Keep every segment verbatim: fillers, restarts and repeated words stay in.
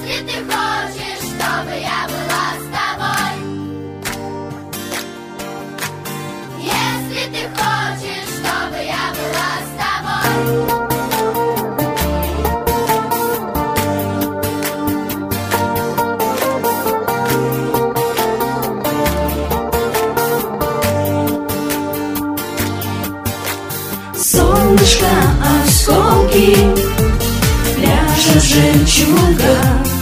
Если ты хочешь, чтобы я была с тобой, если ты хочешь, чтобы я была с тобой. Солнышко, осколки, пляжа жемчуга,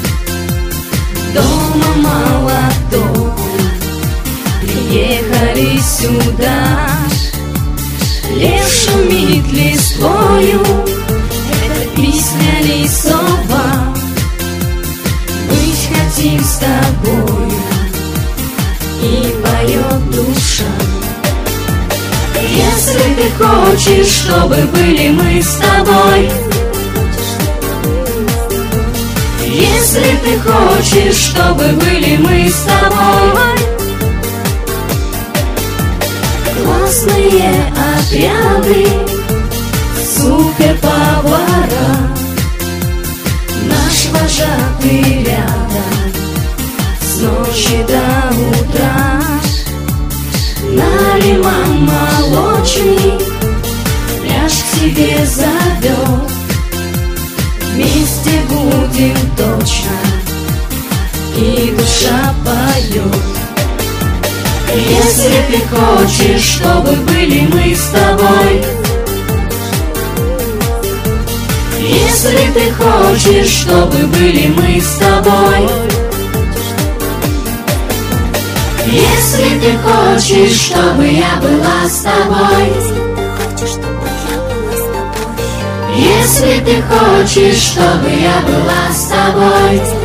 дома мало толку, приехали сюда. Лес шумит листвою, это песня лесова. Быть хотим с тобою, и поет душа. Если ты хочешь, чтобы были мы с тобой, если ты хочешь, чтобы были мы с тобой, классные отряды, суперповара, наш вожатый рядом с ночи до утра. Налиман молочный, пляж к себе зовет, вместе будем точно, и душа поет. Если ты хочешь, чтобы были мы с тобой, если ты хочешь, чтобы были мы с тобой, если ты хочешь, чтобы я была с тобой, если ты хочешь, чтобы я была с тобой,